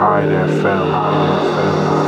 Hyde FM.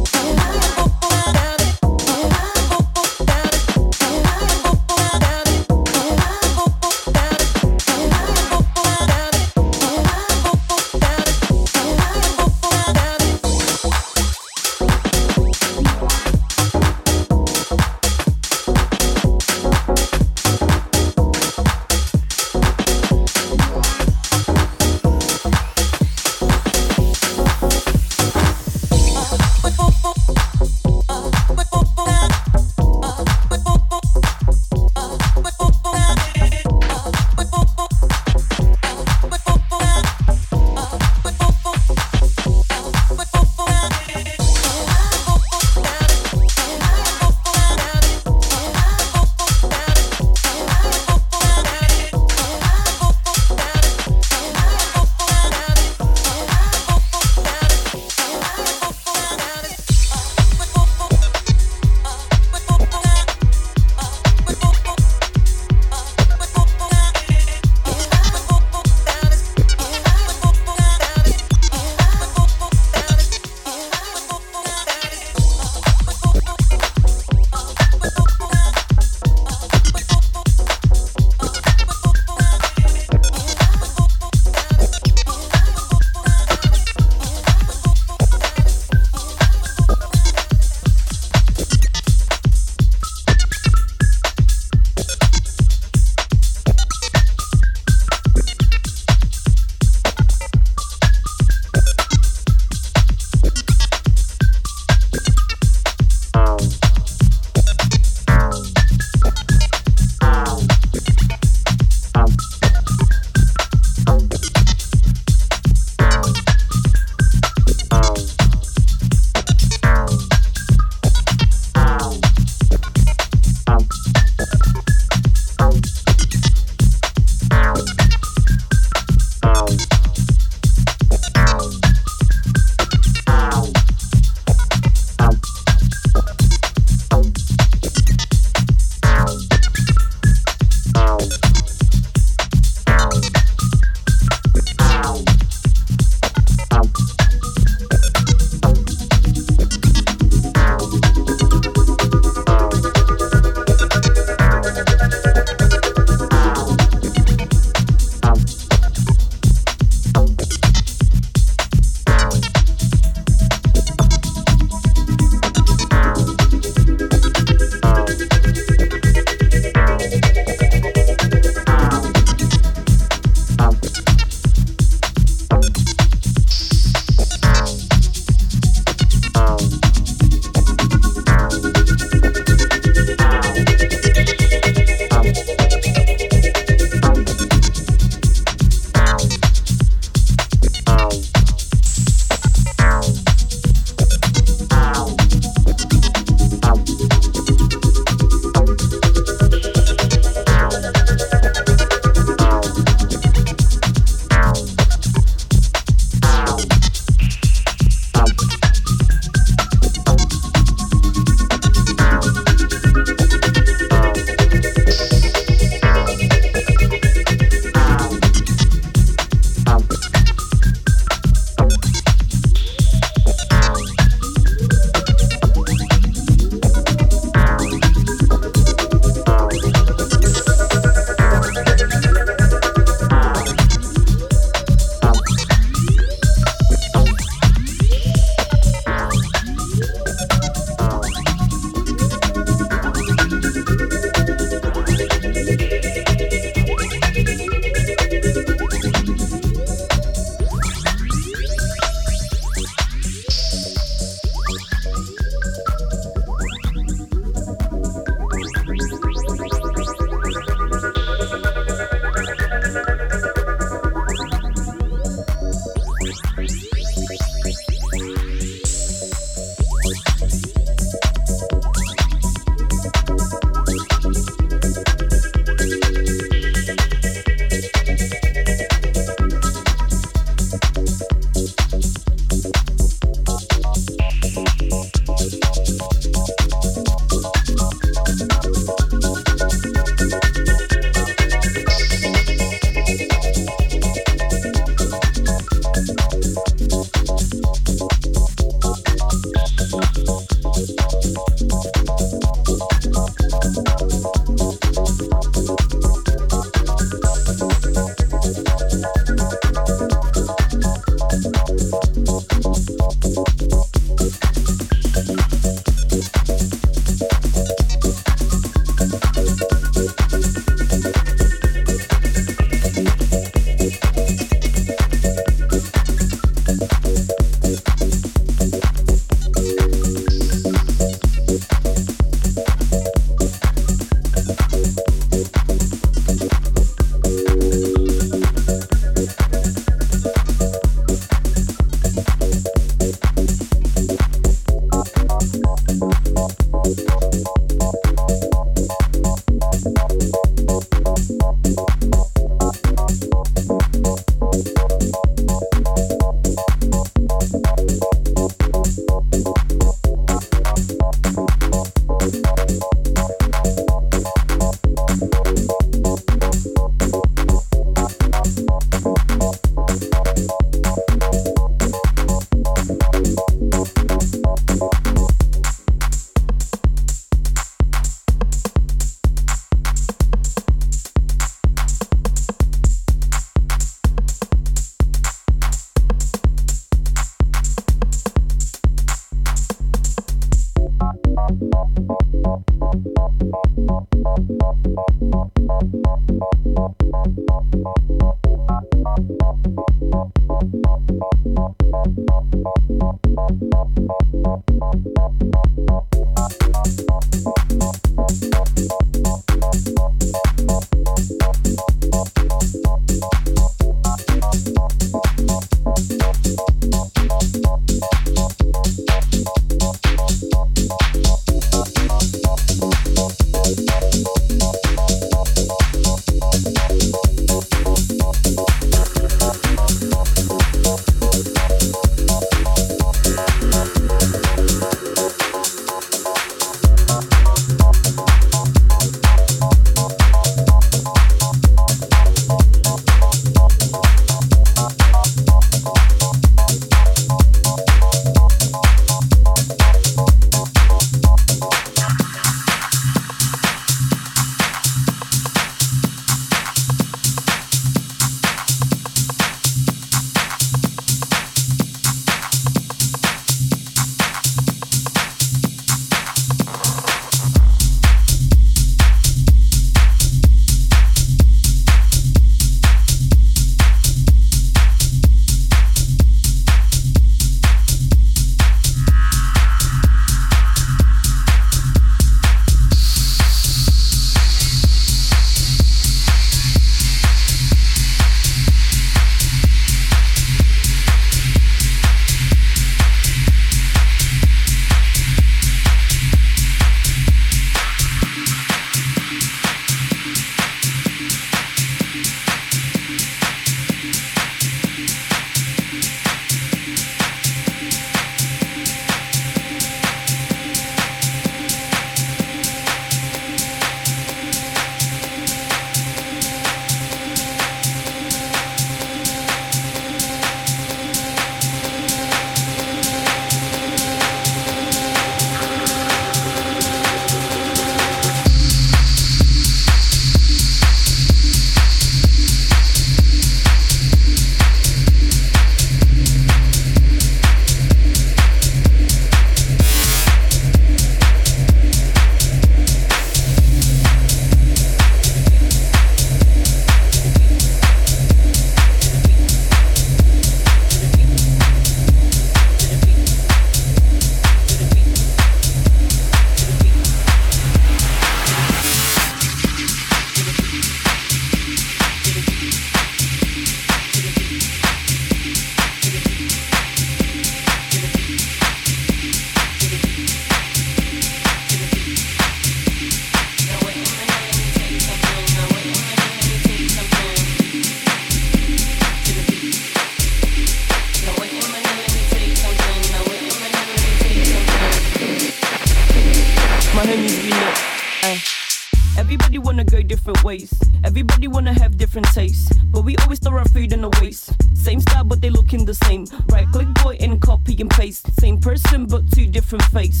ways. Everybody wanna have different tastes, but we always throw our food in the waste. Same style, but they looking the same. Right click boy and copy and paste. Same person, but two different face.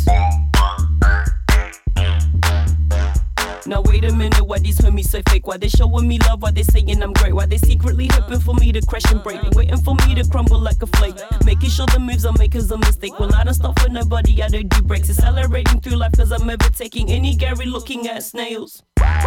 Now wait a minute, why these homies so fake? Why they showing me love? Why they saying I'm great? Why they secretly hoping for me to crash and break? Waiting for me to crumble like a flake. Making sure the moves I make is a mistake. Well, I don't stop for nobody, I don't do breaks. Accelerating through life cause I'm ever taking any Gary looking at snails.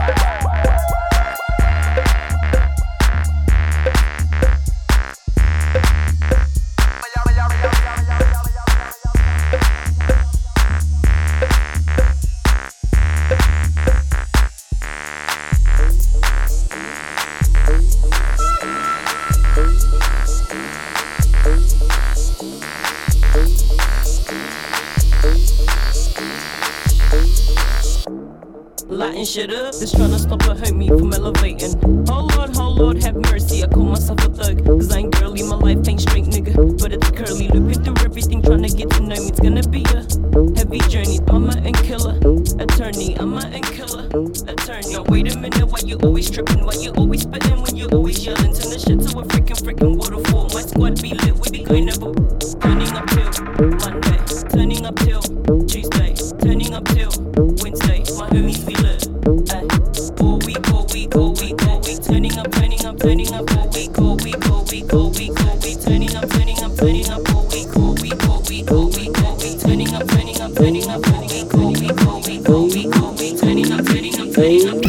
Lighting shit up, just tryna stop a homie from elevating. Oh Lord, have mercy. I call myself a thug, cause I ain't girly, my life ain't straight, nigga. But it's curly, looping through everything, tryna get to know me. It's gonna be a heavy journey. I'm my end killer, attorney. I'm my end killer, attorney. Now wait a minute, why you always tripping? Why you always spitting when you always yelling? Turn the shit to a freaking waterfall. My squad be lit, we be going never. Turning up till Monday, turning up till Tuesday, turning up till Wednesday. My homies be lit. All week, turning up, all week, turning up, all week, turning up, turning up.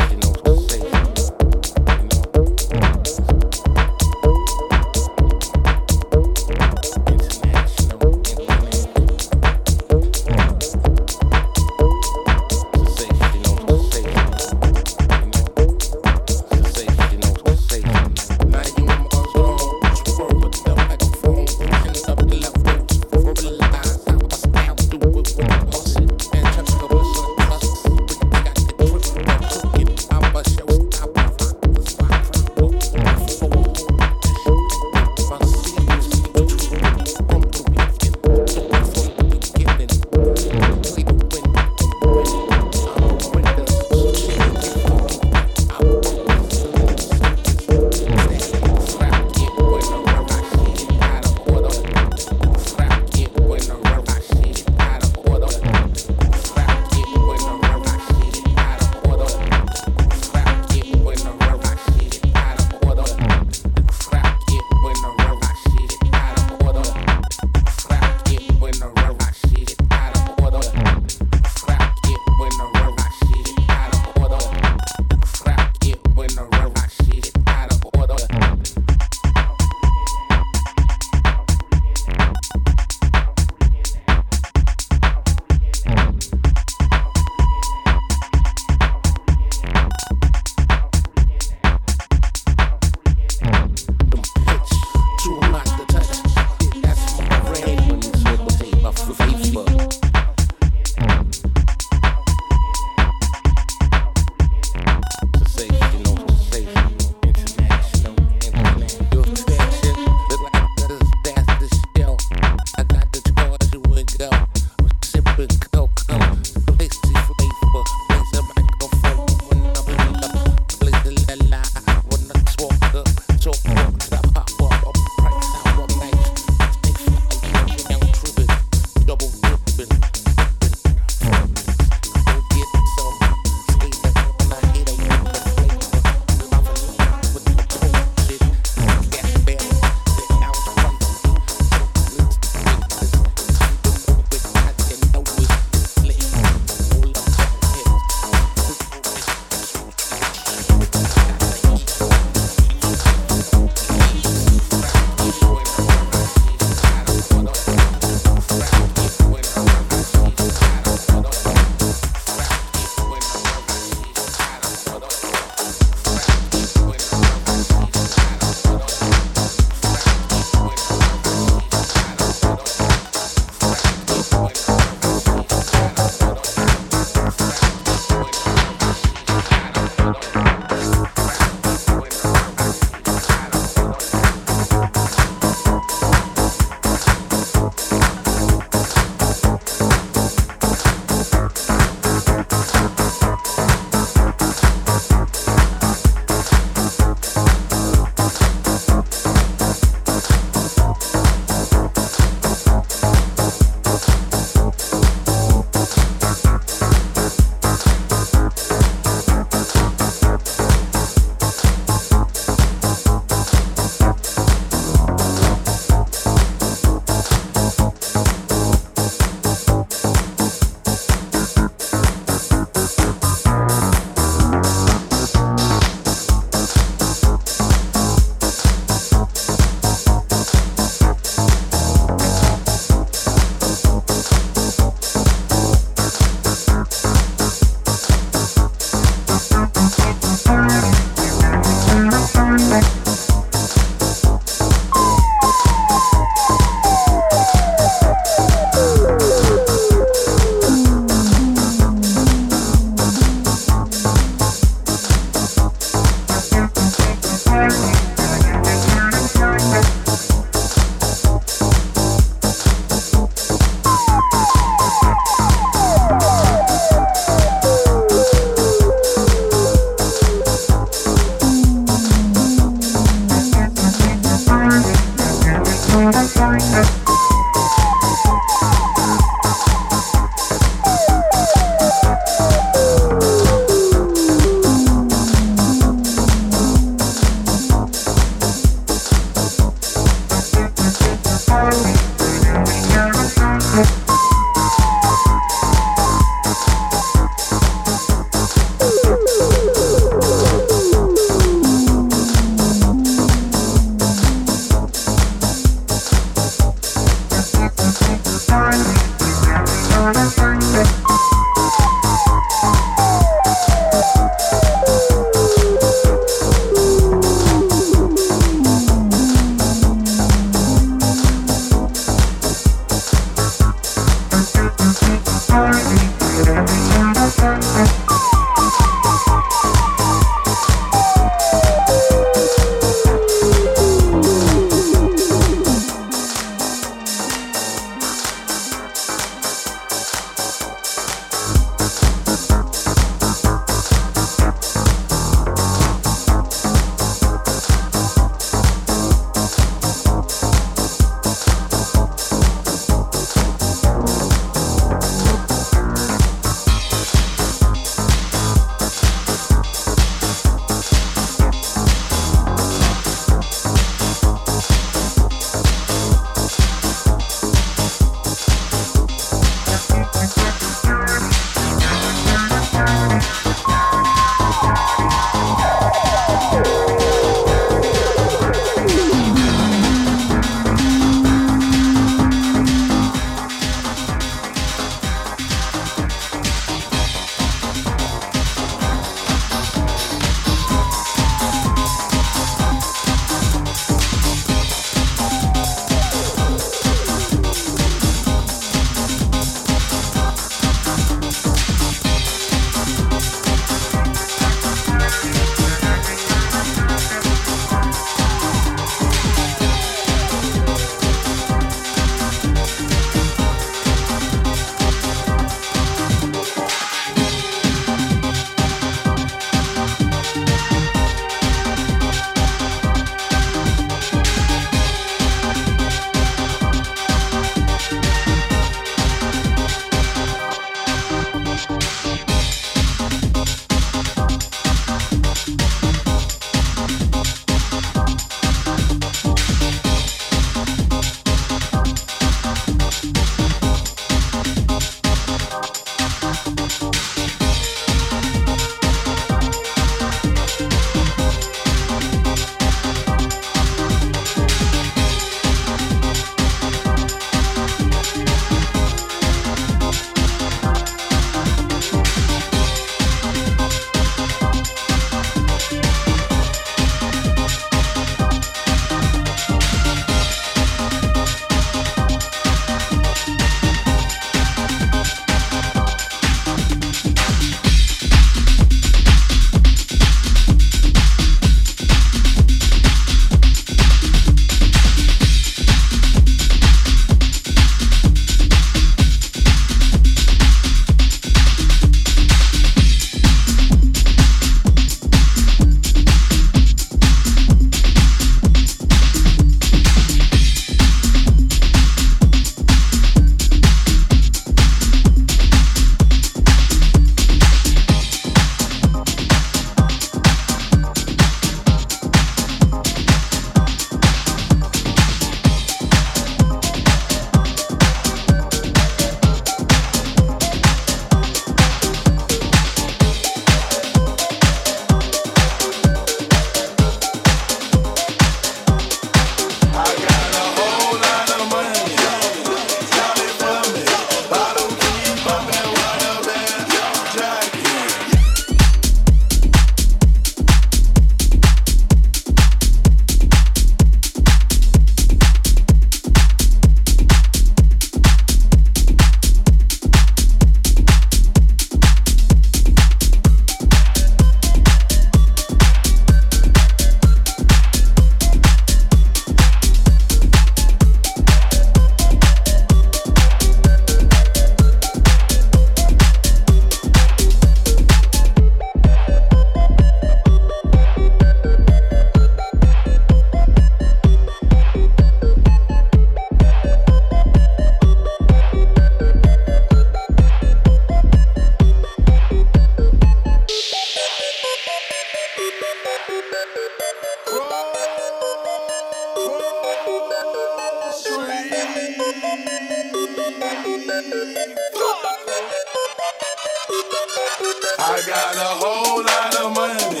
I got a whole lot of money.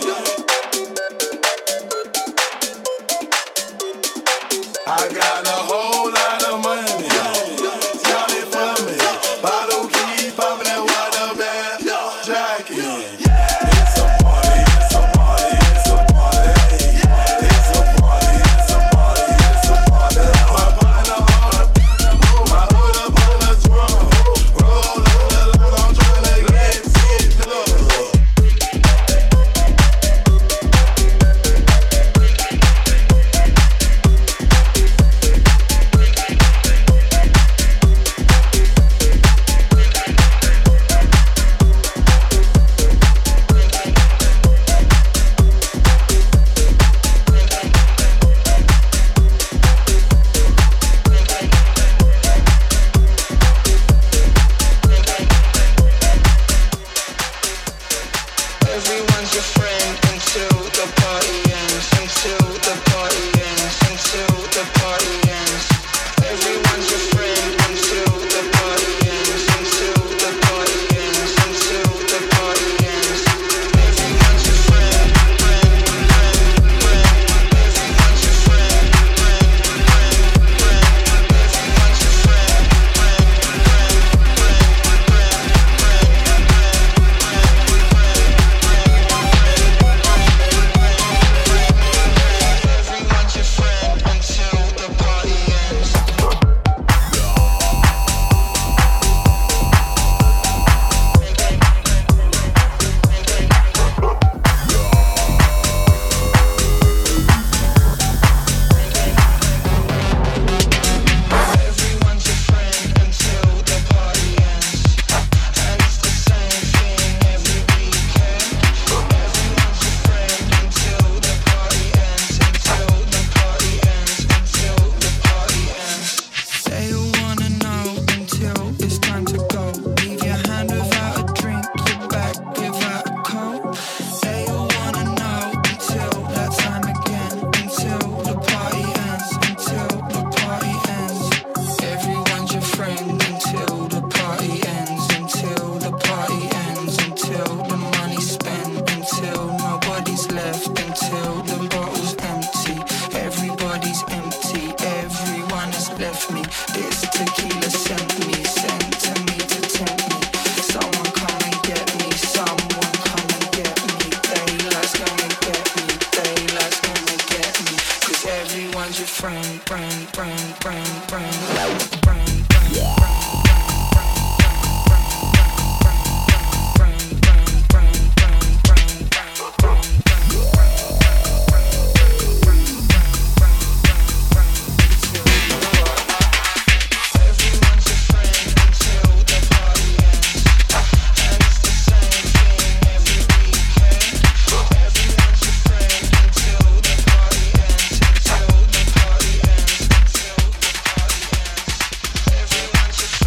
I got a whole lot of money. Count it for me. Bottle keep popping that water bag. Jacket. It's a party, it's a party, it's a party. It's a party, it's a party, it's a party. My partner on my hood up on the drum. Roll up the line, I'm tryna get it done. Everyone's your friend until the party ends. Until the party ends. Until the party ends. Everyone's your friend until the party ends. Until the party ends. Until the party ends. Everyone's your friend. Everyone's your friend. Everyone's your friend. Everyone's your friend until the party ends. Everyone's your friend until the party ends. And it's the same thing every weekend. Everyone's your friend until the party ends. Until the party ends. Until the party ends. Say you wanna know until it's time to go. Leave your hand without a drink, your back without a coat. Say you wanna know until that time again. Until the party ends. Until the party ends. Everyone's your friend until the party ends. Until the party ends. Until the money's spent. Until nobody's left. Until the bottle's empty. Everybody's empty. Everyone has left me. This tequila sent me. Sent to me to tempt me. Someone come and get me. Someone come and get me. Daylight's gonna get me. Daylight's gonna get me. 'Cause everyone's your friend. Friend, friend, friend, friend, friend, friend. Everyone's your friend until the party ends. And it's the same thing every weekend. Everyone's your friend until the party ends. Until the party ends. Until the party ends. Everyone's your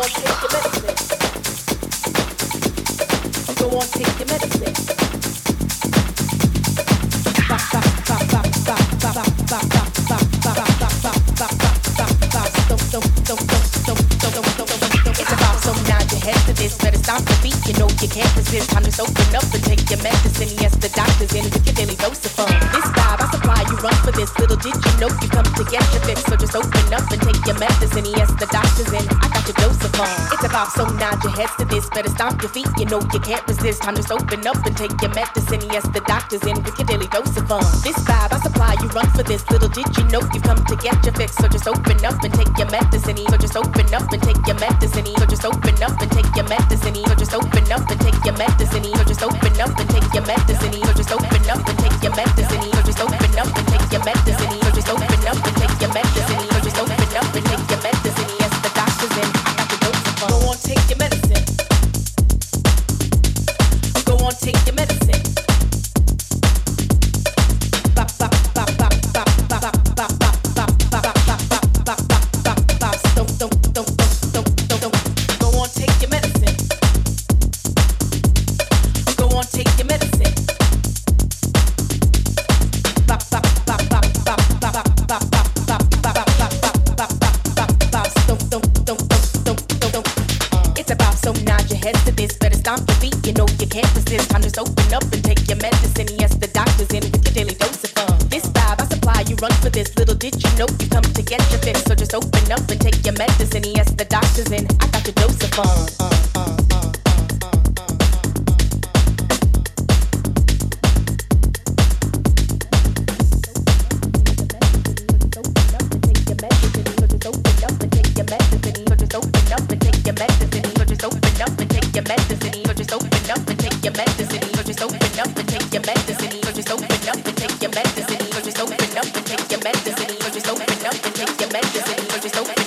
So nod your heads to this, better stomp your feet. You know you can't resist. Time to open up and take your medicine. Yes, the doctor's in with your daily dose of fun. This vibe I supply, you run for this. Little did you know you come to get your fix. So just open up and take your medicine. So just open up and take your medicine. So just open up and take your medicine. So just open up and take your medicine. So just open up and take your medicine. So just open up and take your medicine. So just open up and take your medicine. So just open up and take your medicine. So just open up and take your medicine. Yes, the doctor's in. I got the dose of fun. Go on, take your medicine. Go on, take your medicine. Just open